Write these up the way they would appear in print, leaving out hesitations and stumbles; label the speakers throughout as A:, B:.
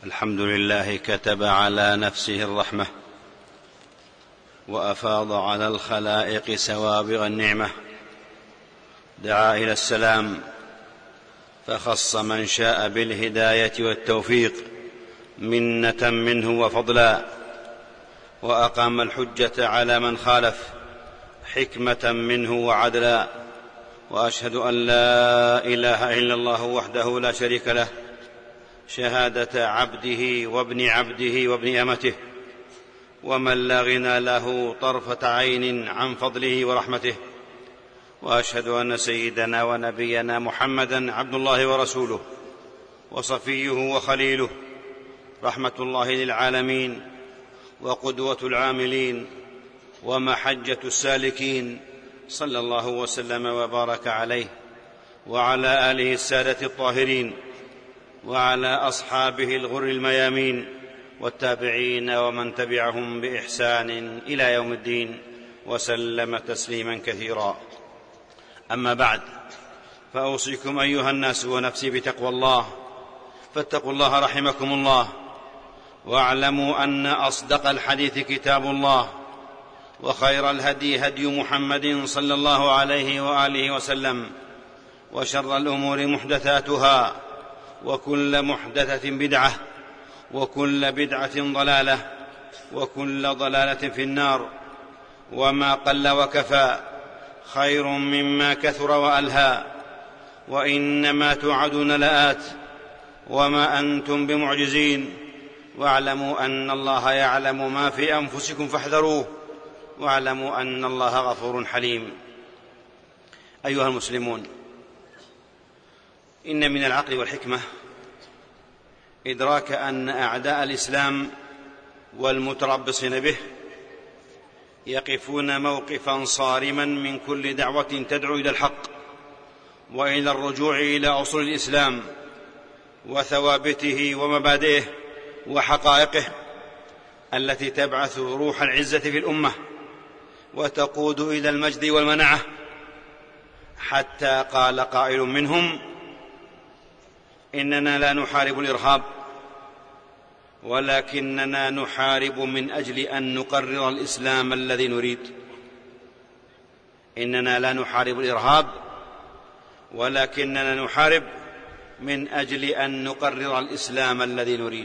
A: الحمد لله كتب على نفسه الرحمة وأفاض على الخلائق سوابغ النعمة، دعا إلى السلام فخص من شاء بالهداية والتوفيق منة منه وفضلا، وأقام الحجة على من خالف حكمة منه وعدلا، وأشهد أن لا إله إلا الله وحده لا شريك له شهادة عبده وابن عبده وابن أمته، ومن لا غنى له طرفة عين عن فضله ورحمته. وأشهد أن سيدنا ونبينا محمدًا عبد الله ورسوله وصفيه وخليله، رحمة الله للعالمين وقدوة العاملين ومحجة السالكين، صلى الله وسلم وبارك عليه وعلى آله السادة الطاهرين وعلى أصحابه الغر الميامين والتابعين ومن تبعهم بإحسان إلى يوم الدين، وسلم تسليما كثيرا. أما بعد، فأوصيكم أيها الناس ونفسي بتقوى الله، فاتقوا الله رحمكم الله، واعلموا أن أصدق الحديث كتاب الله، وخير الهدي هدي محمد صلى الله عليه وآله وسلم، وشر الأمور محدثاتها، وكل محدثة بدعة، وكل بدعة ضلالة، وكل ضلالة في النار. وما قل وكفى خير مما كثر وألهى، وإنما توعدون لآت وما أنتم بمعجزين، واعلموا أن الله يعلم ما في أنفسكم فاحذروه، واعلموا أن الله غفور حليم. أيها المسلمون، إن من العقل والحكمة إدراك أن أعداء الإسلام والمتربصين به يقفون موقفا صارما من كل دعوة تدعو إلى الحق وإلى الرجوع إلى أصول الإسلام وثوابته ومبادئه وحقائقه التي تبعث روح العزة في الأمة وتقود إلى المجد والمنعة، حتى قال قائل منهم: إننا لا نحارب الإرهاب، ولكننا نحارب من أجل أن نقرر الإسلام الذي نريد. إننا لا نحارب الإرهاب، ولكننا نحارب من أجل أن نقرر الإسلام الذي نريد.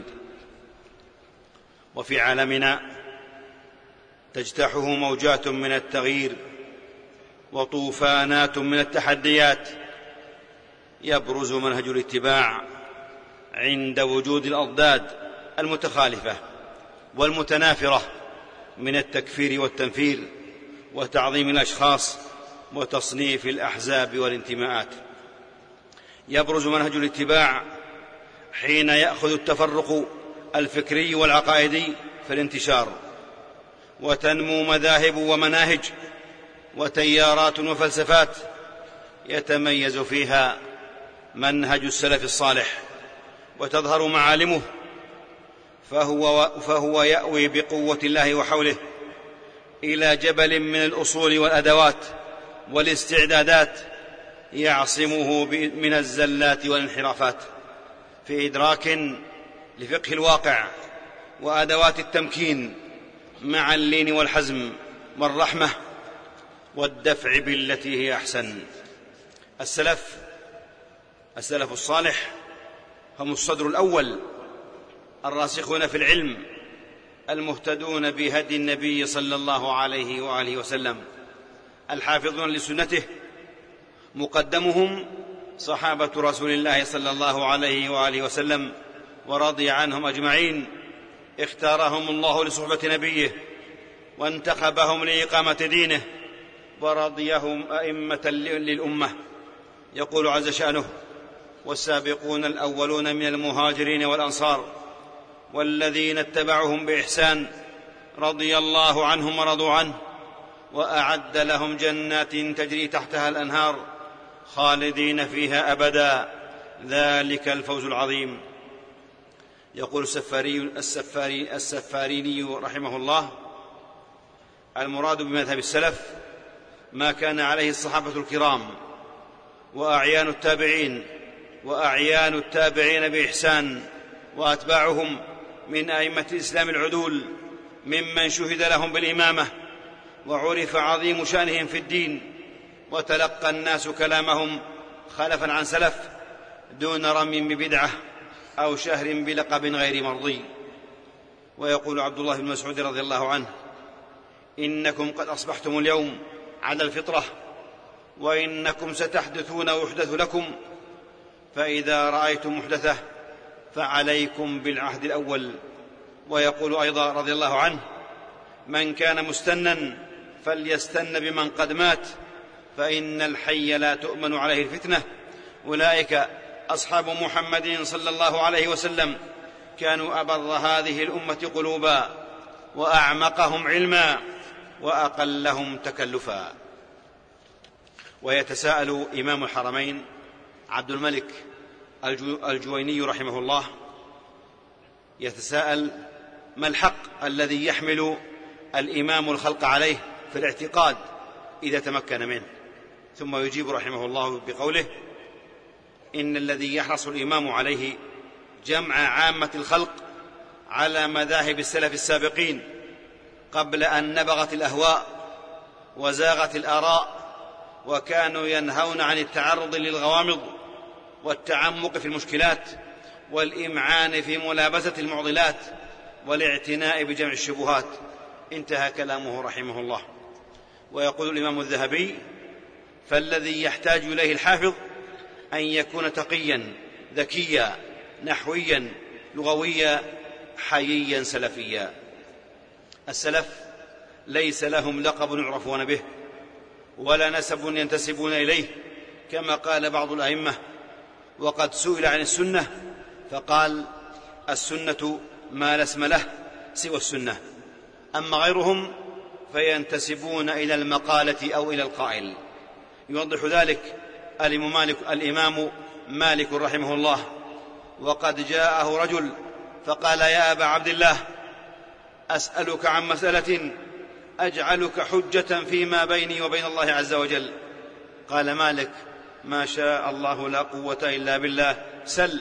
A: وفي عالمنا تجتاحه موجات من التغيير وطوفانات من التحديات، يبرز منهج الاتباع عند وجود الأضداد المتخالفة والمتنافرة من التكفير والتنفير وتعظيم الأشخاص وتصنيف الأحزاب والانتماءات. يبرز منهج الاتباع حين يأخذ التفرق الفكري والعقائدي في الانتشار، وتنمو مذاهب ومناهج وتيارات وفلسفات يتميز فيها منهج السلف الصالح وتظهر معالمه، فهو يأوي بقوة الله وحوله إلى جبل من الأصول والأدوات والاستعدادات يعصمه من الزلات والانحرافات، في إدراك لفقه الواقع وأدوات التمكين مع اللين والحزم والرحمة والدفع بالتي هي أحسن. السلف الصالح هم الصدر الأول، الراسخون في العلم، المهتدون بهدي النبي صلى الله عليه وآله وسلم، الحافظون لسنته. مقدمهم صحابة رسول الله صلى الله عليه وآله وسلم، ورضي عنهم أجمعين. اختارهم الله لصحبة نبيه، وانتخبهم لإقامة دينه، ورضيهم أئمة للأمة. يقول عز شأنه: والسابقون الأولون من المهاجرين والأنصار والذين اتبعوهم بإحسان رضي الله عنهم ورضوا عنه، وأعد لهم جنات تجري تحتها الأنهار خالدين فيها أبدا، ذلك الفوز العظيم. يقول السفاريني رحمه الله: المراد بمذهب السلف ما كان عليه الصحابة الكرام وأعيان التابعين بإحسان وأتباعهم من أئمة الإسلام العدول ممن شهد لهم بالإمامة وعرف عظيم شأنهم في الدين، وتلقى الناس كلامهم خلفا عن سلف دون رمي ببدعة أو شهر بلقب غير مرضي. ويقول عبد الله بن مسعود رضي الله عنه: إنكم قد أصبحتم اليوم على الفطرة، وإنكم ستحدثون ويحدث لكم، فإذا رأيتم محدثة فعليكم بالعهد الأول. ويقول أيضا رضي الله عنه: من كان مستنا فليستن بمن قد مات، فإن الحي لا تؤمن عليه الفتنة. أولئك أصحاب محمد صلى الله عليه وسلم، كانوا أبر هذه الأمة قلوبا، وأعمقهم علما، وأقلهم تكلفا. ويتساءل إمام الحرمين عبد الملك الجويني رحمه الله، يتساءل: ما الحق الذي يحمل الإمام الخلق عليه في الاعتقاد إذا تمكن منه؟ ثم يجيب رحمه الله بقوله: إن الذي يحرص الإمام عليه جمع عامة الخلق على مذاهب السلف السابقين قبل أن نبغت الأهواء وزاغت الآراء، وكانوا ينهون عن التعرض للغوامض والتعمق في المشكلات والإمعان في ملابسة المعضلات والاعتناء بجمع الشبهات. انتهى كلامه رحمه الله. ويقول الإمام الذهبي: فالذي يحتاج إليه الحافظ أن يكون تقيا ذكيا نحويا لغويا حييا سلفيا. السلف ليس لهم لقب يعرفون به ولا نسب ينتسبون إليه، كما قال بعض الأئمة. وقد سئل عن السنة فقال: السنة ما لا اسم له سوى السنة. أما غيرهم فينتسبون إلى المقالة أو إلى القائل. يوضح ذلك الإمام مالك رحمه الله: وقد جاءه رجل فقال: يا أبا عبد الله، أسألك عن مسألة أجعلك حجة فيما بيني وبين الله عز وجل. قال مالك: ما شاء الله لا قوة إلا بالله، سل.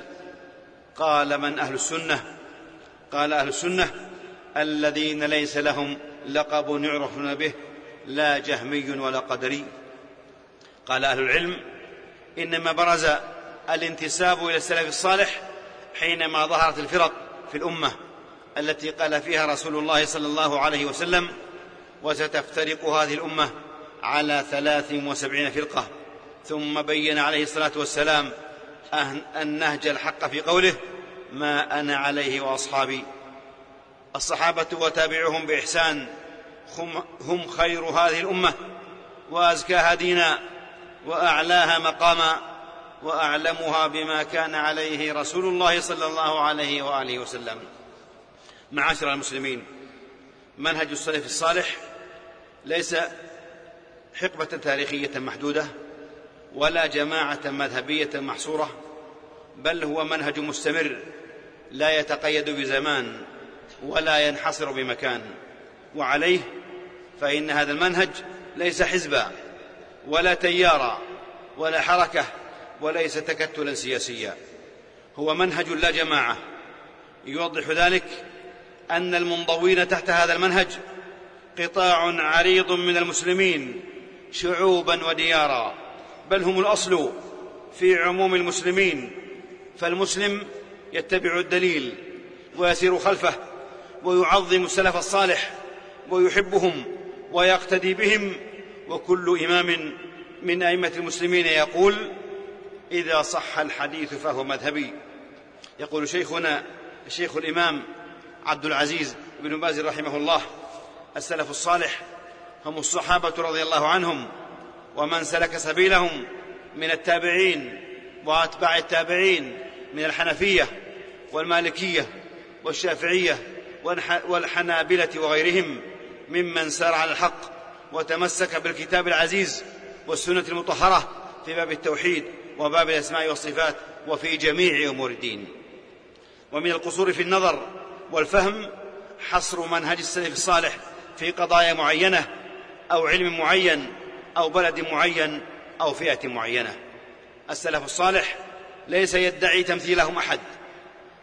A: قال: من أهل السنة؟ قال: أهل السنة الذين ليس لهم لقب يعرفون به، لا جهمي ولا قدري. قال أهل العلم: إنما برز الانتساب إلى السلف الصالح حينما ظهرت الفرق في الأمة التي قال فيها رسول الله صلى الله عليه وسلم: وستفترق هذه الأمة على 73 فرقة. ثم بين عليه الصلاة والسلام النهج الحق في قوله: ما أنا عليه وأصحابي. الصحابة وتابعهم بإحسان هم خير هذه الأمة وأزكاها دينا وأعلاها مقاما وأعلمها بما كان عليه رسول الله صلى الله عليه وآله وسلم. معاشر المسلمين، منهج السلف الصالح ليس حقبة تاريخية محدودة ولا جماعة مذهبية محصورة، بل هو منهج مستمر لا يتقيد بزمان ولا ينحصر بمكان. وعليه فإن هذا المنهج ليس حزبا ولا تيارا ولا حركة وليس تكتلا سياسيا، هو منهج لا جماعة. يوضح ذلك أن المنضوين تحت هذا المنهج قطاع عريض من المسلمين شعوبا وديارا، بل هم الأصل في عموم المسلمين. فالمسلم يتبع الدليل ويسير خلفه ويعظم السلف الصالح ويحبهم ويقتدي بهم. وكل إمام من أئمة المسلمين يقول: إذا صح الحديث فهو مذهبي. يقول شيخنا الشيخ الإمام عبد العزيز بن باز رحمه الله: السلف الصالح هم الصحابة رضي الله عنهم ومن سلك سبيلهم من التابعين وأتباع التابعين من الحنفية والمالكية والشافعية والحنابلة وغيرهم ممن سار على الحق وتمسك بالكتاب العزيز والسنة المطهرة في باب التوحيد وباب الأسماء والصفات وفي جميع أمور الدين. ومن القصور في النظر والفهم حصر منهج السلف الصالح في قضايا معينة أو علم معين أو بلد معين أو فئة معينة. السلف الصالح ليس يدعي تمثيلهم أحد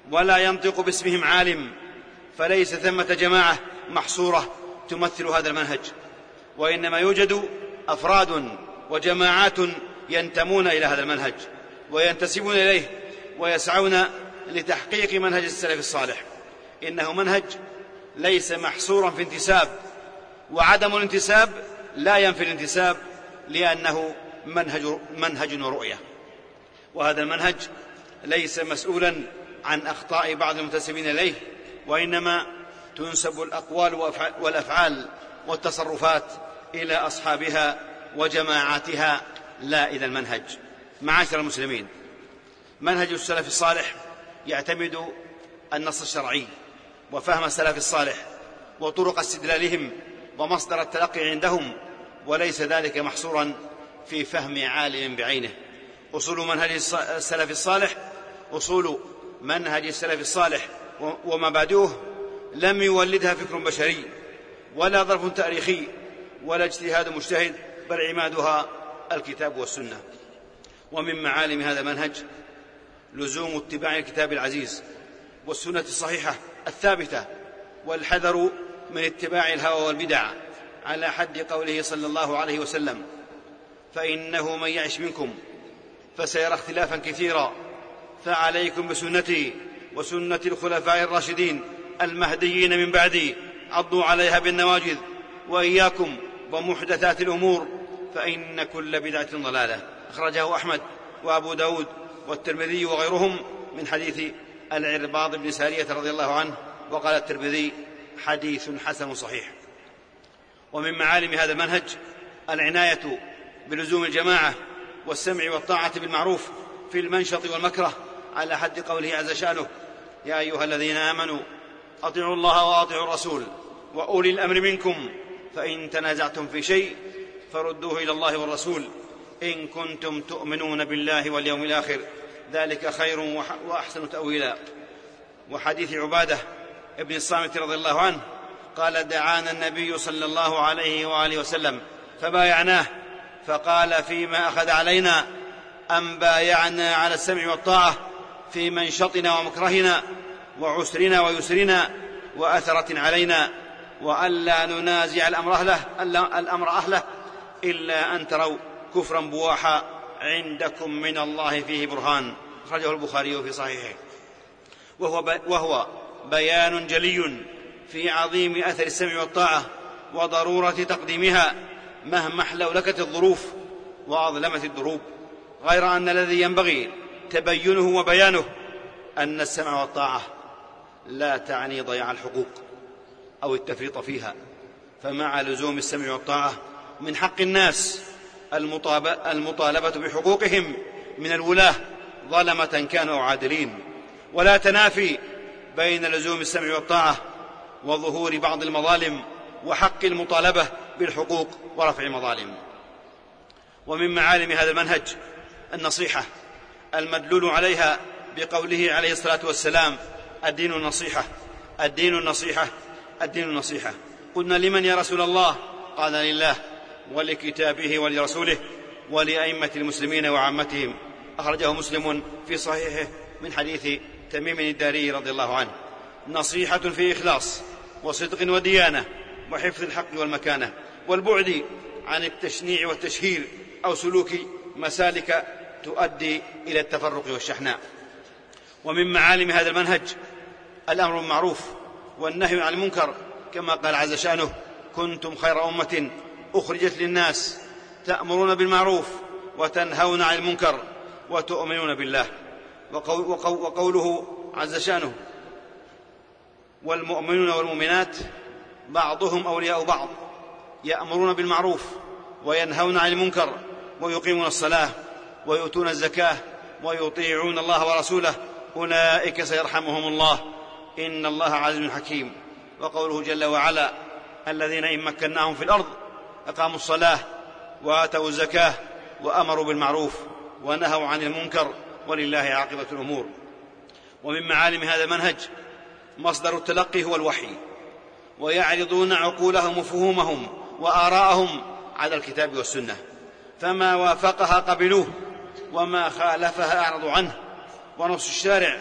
A: ولا ينطق باسمهم عالم، فليس ثمة جماعة محصورة تمثل هذا المنهج، وإنما يوجد أفراد وجماعات ينتمون إلى هذا المنهج وينتسبون إليه ويسعون لتحقيق منهج السلف الصالح. إنه منهج ليس محصورا في انتساب، وعدم الانتساب لا ينفي الانتساب، لأنه منهج ورؤية. وهذا المنهج ليس مسؤولا عن أخطاء بعض المنتسبين إليه، وإنما تنسب الأقوال والأفعال والتصرفات إلى أصحابها وجماعاتها لا إلى المنهج. معاشر المسلمين، منهج السلف الصالح يعتمد النص الشرعي وفهم السلف الصالح وطرق استدلالهم ومصدر التلقي عندهم، وليس ذلك محصورا في فهم عالم بعينه. أصول منهج السلف الصالح ومبادئه لم يولدها فكر بشري ولا ظرف تاريخي ولا اجتهاد مجتهد، بل عمادها الكتاب والسنة. ومن معالم هذا المنهج لزوم اتباع الكتاب العزيز والسنة الصحيحة الثابتة، والحذر من اتباع الهوى والبدع، على حد قوله صلى الله عليه وسلم: فإنه من يعش منكم فسيرى اختلافا كثيرا، فعليكم بسنتي وسنة الخلفاء الراشدين المهديين من بعدي، عضوا عليها بالنواجذ، وإياكم ومحدثات الأمور، فإن كل بدعة ضلالة. أخرجه أحمد وأبو داود والترمذي وغيرهم من حديث العرباض بن سارية رضي الله عنه، وقال الترمذي: حديث حسن صحيح. ومن معالم هذا المنهج العناية بلزوم الجماعة والسمع والطاعة بالمعروف في المنشط والمكره، على حد قوله عز شأنه: يا أيها الذين آمنوا أطيعوا الله وأطيعوا الرسول وأولي الأمر منكم، فإن تنازعتم في شيء فردوه إلى الله والرسول إن كنتم تؤمنون بالله واليوم الآخر، ذلك خير وأحسن تأويلا. وحديث عبادة ابن الصامت رضي الله عنه قال: دعانا النبي صلى الله عليه وآله وسلم فبايعناه، فقال: فيما أخذ علينا أن بايعنا على السمع والطاعة في منشطنا ومكرهنا وعسرنا ويسرنا وأثرة علينا، وألا ننازع الأمر أهله إلا أن تروا كفرا بواحا عندكم من الله فيه برهان. أخرجه البخاري في صحيحه. وهو بيان جلي في عظيم أثر السمع والطاعة وضرورة تقديمها مهما احلولكت الظروف وأظلمت الدروب، غير أن الذي ينبغي تبينه وبيانه أن السمع والطاعة لا تعني ضياع الحقوق أو التفريط فيها، فمع لزوم السمع والطاعة من حق الناس المطالبة بحقوقهم من الولاة ظلمة كانوا عادلين، ولا تنافي بين لزوم السمع والطاعة وظهور بعض المظالم وحق المطالبة بالحقوق ورفع المظالم. ومن معالم هذا المنهج النصيحة المدلول عليها بقوله عليه الصلاة والسلام: الدين النصيحة، الدين النصيحة، الدين النصيحة. قلنا: لمن يا رسول الله؟ قال: لله ولكتابه ولرسوله ولأئمة المسلمين وعامتهم. أخرجه مسلم في صحيحه من حديث تميم الداري رضي الله عنه. نصيحة في إخلاص وصدق وديانة وحفظ الحق والمكانة، والبعد عن التشنيع والتشهير أو سلوك مسالك تؤدي إلى التفرق والشحناء. ومن معالم هذا المنهج الأمر بالمعروف والنهي عن المنكر، كما قال عز شأنه: كنتم خير أمة أخرجت للناس تأمرون بالمعروف وتنهون عن المنكر وتؤمنون بالله. وقوله عز شأنه: والمؤمنون والمؤمنات بعضهم أولياء بعض يأمرون بالمعروف وينهون عن المنكر ويقيمون الصلاة ويؤتون الزكاة ويطيعون الله ورسوله أولئك سيرحمهم الله إن الله عزيز حكيم. وقوله جل وعلا: الذين إن مكناهم في الأرض أقاموا الصلاة وآتوا الزكاة وأمروا بالمعروف ونهوا عن المنكر ولله عاقبة الأمور. ومن معالم هذا المنهج مصدر التلقي هو الوحي، ويعرضون عقولهم وفهومهم وآراءهم على الكتاب والسنة، فما وافقها قبلوه وما خالفها أعرضوا عنه. ونص الشارع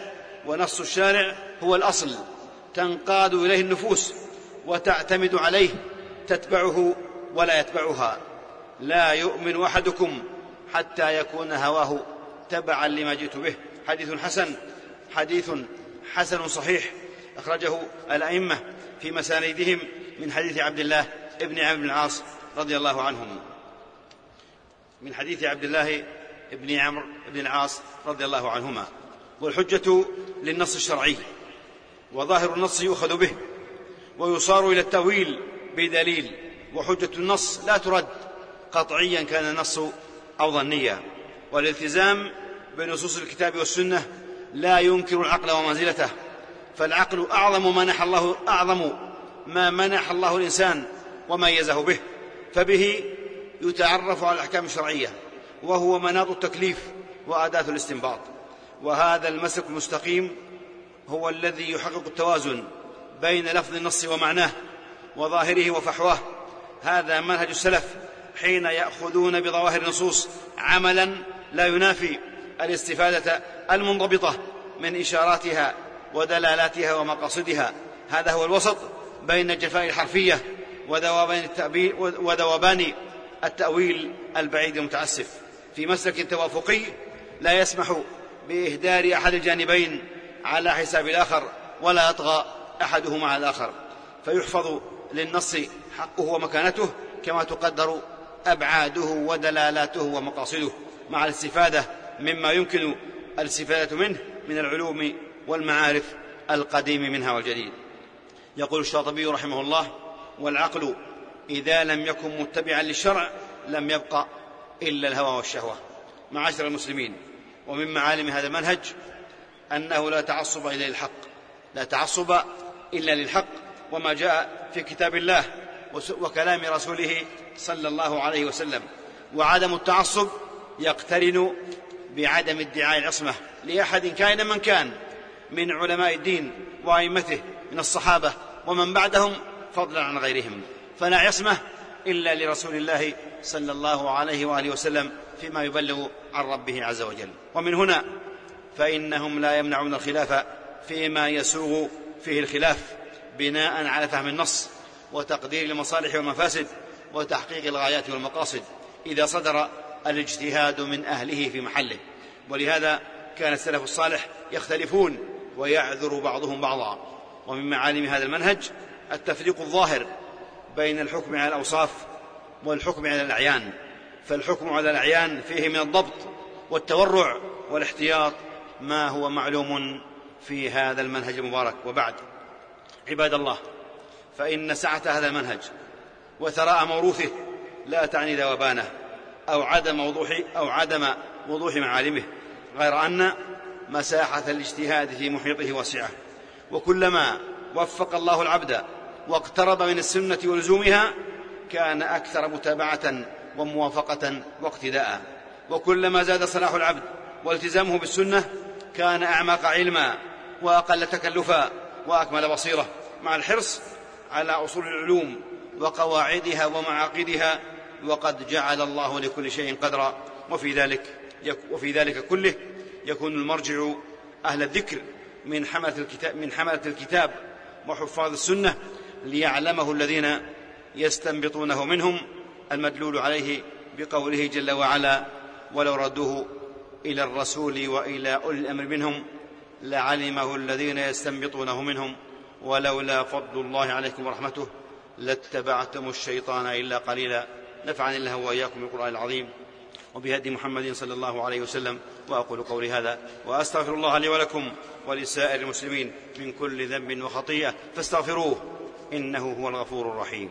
A: ونص الشارع هو الأصل تنقاد إليه النفوس وتعتمد عليه، تتبعه ولا يتبعها. لا يؤمن أحدكم حتى يكون هواه تبعا لما جئت به. حديث حسن صحيح أخرجه الأئمة في مسانيدهم من حديث عبد الله بن عمرو بن العاص رضي الله عنهم، من حديث عبد الله بن عمرو بن العاص رضي الله عنهما. والحجة للنص الشرعي، وظاهر النص يؤخذ به ويصار إلى التأويل بدليل، وحجة النص لا ترد قطعيا كان النص أو ظنيا. والالتزام بنصوص الكتاب والسنة لا ينكر العقل ومنزلته، فالعقل أعظم ما منح الله الإنسان وميزه به، فبه يتعرف على الأحكام الشرعية، وهو مناط التكليف وأداة الاستنباط. وهذا المسلك المستقيم هو الذي يحقق التوازن بين لفظ النص ومعناه وظاهره وفحواه. هذا منهج السلف حين يأخذون بظواهر النصوص عملا لا ينافي الاستفادة المنضبطة من إشاراتها ودلالاتها ومقاصدها. هذا هو الوسط بين الجفاء الحرفية وذوبان التأويل البعيد المتعسف، في مسلك توافقي لا يسمح بإهدار أحد الجانبين على حساب الآخر، ولا يطغى أحدهما على الآخر، فيحفظ للنص حقه ومكانته كما تقدر أبعاده ودلالاته ومقاصده، مع الاستفادة مما يمكن الاستفادة منه من العلوم والمعارف القديم منها والجديد. يقول الشاطبي رحمه الله: والعقل إذا لم يكن متبعا للشرع لم يبقى إلا الهوى والشهوة. معاشر المسلمين، ومن معالم هذا المنهج أنه لا تعصب إلا للحق وما جاء في كتاب الله وكلام رسوله صلى الله عليه وسلم. وعدم التعصب يقترن بعدم ادعاء العصمة لأحد كائنا من كان من علماء الدين وأئمته من الصحابة ومن بعدهم فضلا عن غيرهم، فلا عصمة إلا لرسول الله صلى الله عليه وآله وسلم فيما يبلغ عن ربه عز وجل. ومن هنا فإنهم لا يمنعون الخلاف فيما يسوغ فيه الخلاف بناء على فهم النص وتقدير المصالح والمفاسد وتحقيق الغايات والمقاصد إذا صدر الاجتهاد من أهله في محله. ولهذا كان السلف الصالح يختلفون ويعذر بعضهم بعضا. ومن معالم هذا المنهج التفريق الظاهر بين الحكم على الأوصاف والحكم على الأعيان، فالحكم على الأعيان فيه من الضبط والتورع والاحتياط ما هو معلوم في هذا المنهج المبارك. وبعد، عباد الله، فإن سعة هذا المنهج وثراء موروثه لا تعني ذوبانه أو عدم وضوح معالمه، غير أن مساحة الاجتهاد في محيطه واسعة، وكلما وفق الله العبد واقترب من السنة ولزومها كان أكثر متابعة وموافقة واقتداء، وكلما زاد صلاح العبد والتزامه بالسنة كان أعمق علما وأقل تكلفا وأكمل بصيرة، مع الحرص على أصول العلوم وقواعدها ومعاقدها. وقد جعل الله لكل شيء قدرا، وفي ذلك كله يكون المرجع أهل الذكر من حملة الكتاب وحفاظ السنة ليعلمه الذين يستنبطونه منهم، المدلول عليه بقوله جل وعلا: ولو ردوه إلى الرسول وإلى أولي الأمر منهم لعلمه الذين يستنبطونه منهم ولولا فضل الله عليكم ورحمته لاتبعتم الشيطان إلا قليلا. نفعني الله وإياكم بالقرآن العظيم وبهدي محمد صلى الله عليه وسلم. وأقول قولي هذا وأستغفر الله لي ولكم ولسائر المسلمين من كل ذنب وخطيئة فاستغفروه إنه هو الغفور الرحيم.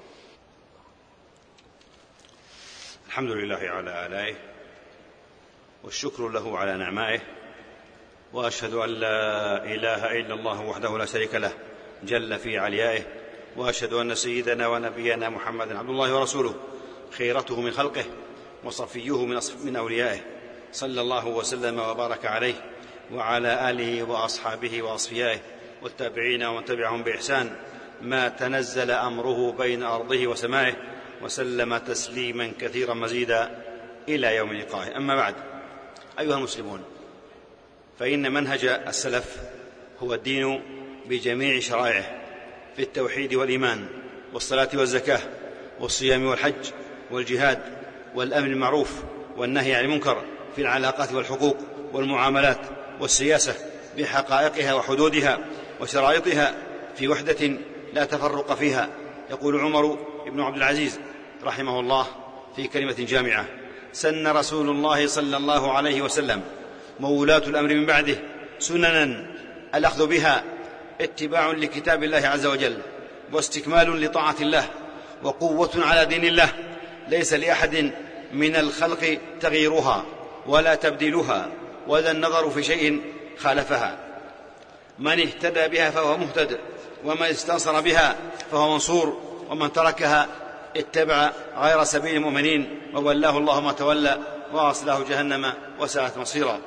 A: الحمد لله على آلائه والشكر له على نعمائه، وأشهد أن لا إله إلا الله وحده لا شريك له جل في عليائه، وأشهد أن سيدنا ونبينا محمد عبد الله ورسوله خيرته من خلقه وصفيه من أوليائه، صلى الله وسلم وبارك عليه وعلى آله وأصحابه وأصفيائه والتابعين ومن تبعهم بإحسان ما تنزل أمره بين أرضه وسمائه، وسلم تسليما كثيرا مزيدا إلى يوم لقائه. أما بعد، أيها المسلمون، فإن منهج السلف هو الدين بجميع شرائعه في التوحيد والإيمان والصلاة والزكاة والصيام والحج والجهاد والأمر بالمعروف والنهي عن المنكر، في العلاقات والحقوق والمعاملات والسياسة بحقائقها وحدودها وشرائطها، في وحدة لا تفرق فيها. يقول عمر بن عبد العزيز رحمه الله في كلمة جامعة: سن رسول الله صلى الله عليه وسلم وولاة الأمر من بعده سننا الأخذ بها اتباع لكتاب الله عز وجل، واستكمال لطاعة الله، وقوة على دين الله، ليس لأحد من الخلق تغييرها ولا تبديلها ولا النظر في شيء خالفها. من اهتدى بها فهو مهتد، ومن استنصر بها فهو منصور، ومن تركها اتبع غير سبيل المؤمنين وولاه الله ما تولى وأصلاه جهنم وساءت مصيرا.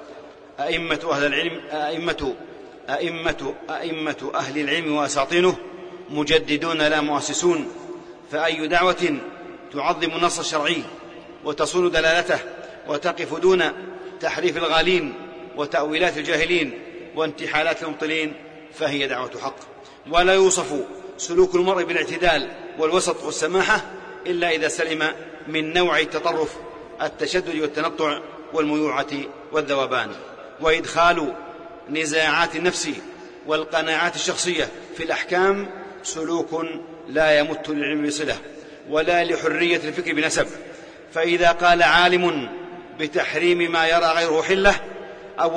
A: أئمة أهل العلم وأساطينه مجددون لا مؤسسون، فأي دعوة تعظم النص الشرعي وتصون دلالته وتقف دون تحريف الغالين وتأويلات الجاهلين وانتحالات المبطلين فهي دعوة حق. ولا يوصف سلوك المرء بالاعتدال والوسط والسماحة إلا إذا سلم من نوع التطرف، التشدد والتنطع والميوعة والذوبان، وإدخال نزاعات النفس والقناعات الشخصية في الأحكام سلوك لا يمت للعلم بصلة ولا لحرية الفكر بنسب. فإذا قال عالم بتحريم ما يرى غيره حلة أو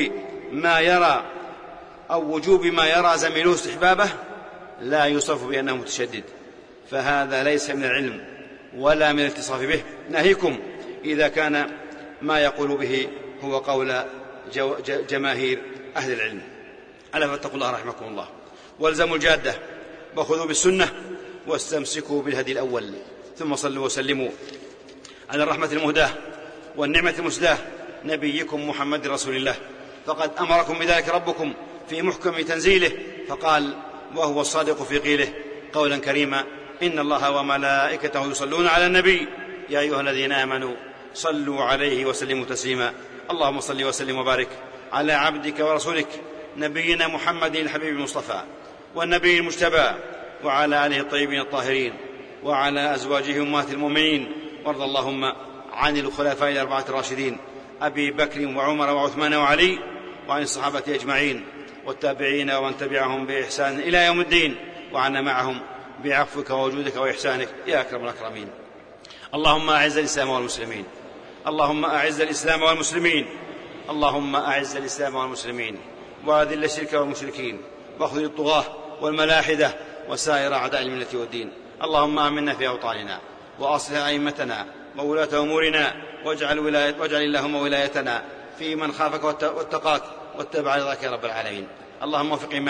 A: وجوب ما يرى زميله استحبابه لا يوصف بأنه متشدد، فهذا ليس من العلم ولا من الاتصاف به. ناهيكم إذا كان ما يقول به هو قول جماهير أهل العلم. ألا فاتقوا الله رحمكم الله، والزموا الجادة وخذوا بالسنة واستمسكوا بالهدي الأول، ثم صلوا وسلموا على الرحمة المهداة والنعمة المسداة نبيكم محمد رسول الله، فقد أمركم بذلك ربكم في محكم تنزيله، فقال وهو الصادق في قيله قولا كريما: إن الله وملائكته يصلون على النبي يا أيها الذين آمنوا صلوا عليه وسلموا تسليما. اللهم صل وسلم وبارك على عبدك ورسولك نبينا محمد الحبيب المصطفى والنبي المجتبى، وعلى آله الطيبين الطاهرين، وعلى أزواجه أمهات المؤمنين. وارض اللهم عن الخلفاء الأربعة الراشدين أبي بكر وعمر وعثمان وعلي، وعن الصحابة أجمعين والتابعين ومن تبعهم بإحسان إلى يوم الدين، وعنا معهم بعفوك ووجودك وإحسانك يا أكرم الأكرمين. اللهم أعز الإسلام والمسلمين، اللهم أعز الإسلام والمسلمين، اللهم أعز الإسلام والمسلمين، وأذل الشرك والمشركين، واخذل الطغاة والملاحدة وسائر أعداء الملة والدين. اللهم آمنا في أوطاننا، وأصلح أئمتنا وولاة أمورنا، واجعل اللهم ولايتنا في من خافك واتقاك واتبع رضاك يا رب العالمين. اللهم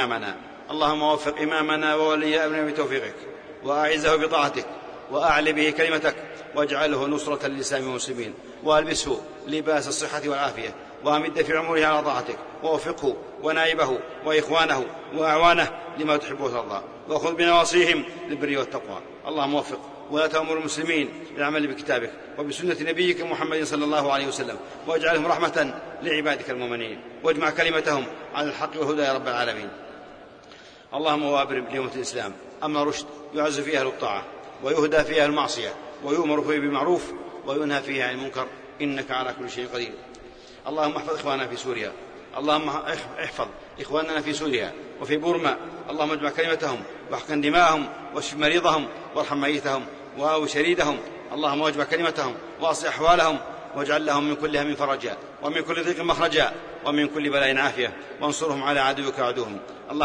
A: وفق إمامنا وولي أمرنا بتوفيقك، وأعزه بطاعتك، وأعل به كلمتك، واجعله نصرة للإسلام والمسلمين، وألبسه لباس الصحة والعافية، وأمد في عمره على طاعتك، ووفقه ونائبه وإخوانه وأعوانه لما تحب وترضى، وخذ بنواصيهم للبر والتقوى. اللهم وفق ولا تأمر المسلمين بالعمل بكتابك وبسنة نبيك محمد صلى الله عليه وسلم، واجعلهم رحمة لعبادك المؤمنين، واجمع كلمتهم على الحق والهدى يا رب العالمين. اللهم وابرم لأمة الإسلام أمر رشد يعز فيها أهل الطاعة ويهدى فيها المعصية، ويؤمر فيه بالمعروف وينهى فيها عن المنكر، إنك على كل شيء قدير. اللهم احفظ إخواننا في سوريا، اللهم احفظ إخواننا في سوريا وفي بورما، اللهم اجمع كلمتهم واحقن دماءهم واشف مريضهم وارحم ميتهم وآو شريدهم. اللهم اجمع كلمتهم واصلح أحوالهم، واجعل لهم من كل هم فرجا، ومن كل ضيق مخرجا، ومن كل بلاء عافية، وانصرهم على عدوك وعدوهم.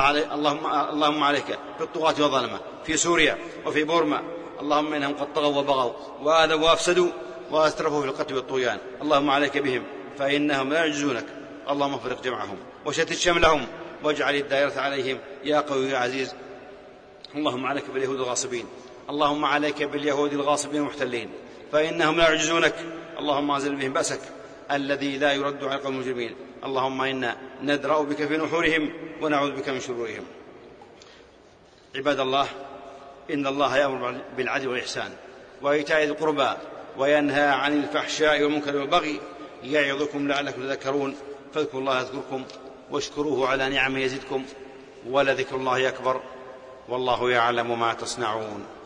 A: اللهم عليك بالطغاة والظلمة في سوريا وفي بورما، اللهم إنهم قد طغوا وبغوا وآذوا وأفسدوا وأسرفوا في القتل والطغيان. اللهم عليك بهم فإنهم لا يعجزونك. اللهم افرق جمعهم وشتت شملهم، واجعل الدائرة عليهم يا قوي يا عزيز. اللهم عليك باليهود الغاصبين، اللهم عليك باليهود الغاصبين المحتلين، فإنهم لا يعجزونك. اللهم أنزل بهم بأسك الذي لا يرد على القوم المجرمين. اللهم إنا ندرأ بك في نحورهم ونعوذ بك من شرورهم. عباد الله، إن الله يأمر بالعدل والإحسان وإيتاء ذي القربى وينهى عن الفحشاء والمنكر والبغي، يعظكم لعلكم تذكرون. فاذكروا الله يذكركم واشكروه على نعمه يزدكم ولذكر الله أكبر والله يعلم ما تصنعون.